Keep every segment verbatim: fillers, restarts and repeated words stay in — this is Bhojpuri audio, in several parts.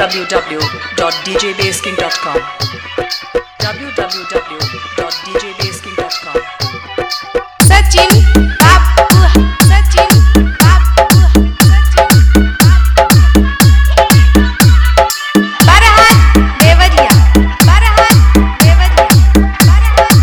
w w dot d j bass king dot com w w w dot d j bass king dot com Sachin Babu Sachin Babu Sachin Farhan Devariya Farhan Devariya Farhan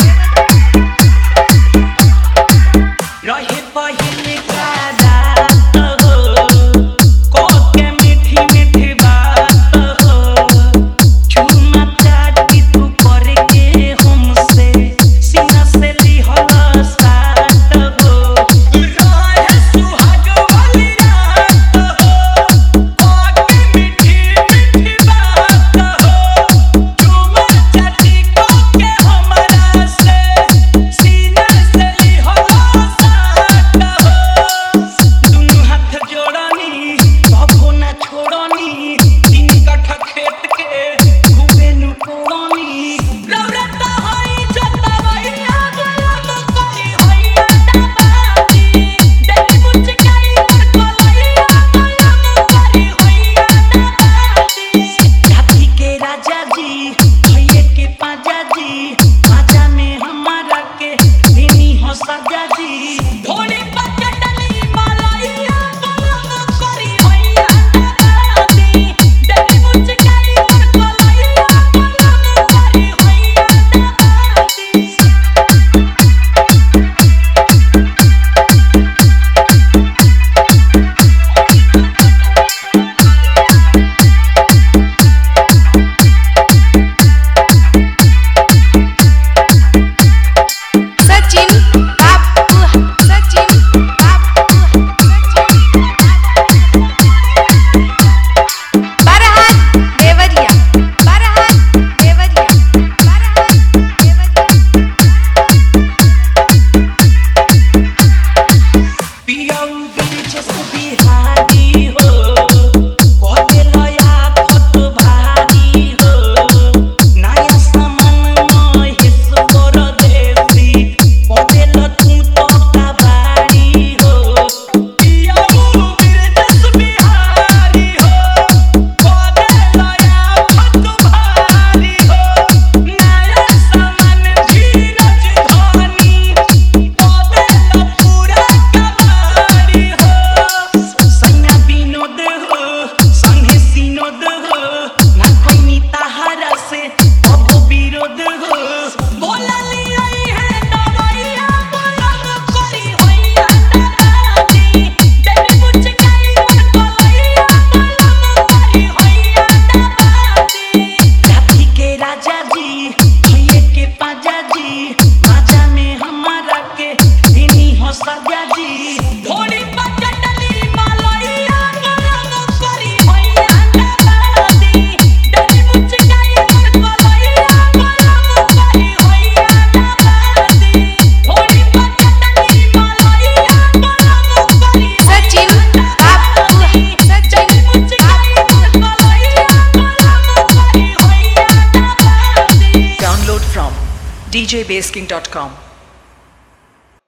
रहे पहिले का रात हो को के मीठी मीठी बात हो चुम्मा चाटी तू करके हमसे सीना से लिहला साथ हो रहे सुहाग वाली रात हो को के मीठी मीठी बात हो चुम्मा चाटी को के हमरा से सीना से लिहला दुनु हाथ जोड़नी कबो ना छोड़नी तीन कट्ठा खेत के खूबे नु कोड़नी रौरत होई जतवैया गलम करी होइया डबाती देली मुचकाई पर कोलैया गलम करी होइया डबाती हाथी के राजा जी भैये के पाजा जी पाजा में हमारा के देनी हो सजा जी ढोली पकड़ली मलैया गलम करी होइया डबाती देली मुचकाई पर कोलैया गलम करी होइया डबाती Sachin Babu Sachin Babu Farhan Devariya Farhan Devariya Farhan पियऊ दिलचस्प बिहारी हो कहते लया खत भारी हो नया सामान महेश परदेसी कहते ल तू तो कबाड़ी हो पियऊ दिलचस्प बिहारी हो कहते लया खत भारी हो नया सामान धीरज धनी कहते ल पूरा कबाड़ी हो सैया विनोद हो संगे सिनोद हो ना कोई ताहरा से अब विरोध हो बोला लिया है दवाइया गलम करी होइया डबाती देली मुचकाई पर कोलैया गलम करी होइया डबाती हाथी के राजा जी भैये के पाजा जी माजा में हमारा के देनी हो सजा जी ढोली पकड़ली मलैया गलम करी होइया डबाती देली मुचकाई पर कोलैया गलम करी होइया डबाती ढोली पकड़ली मलैया गलम करी Sachin Babu Sachin मुचकाई पर कोलैया गलम करी होइया डबाती download from d j bass king dot com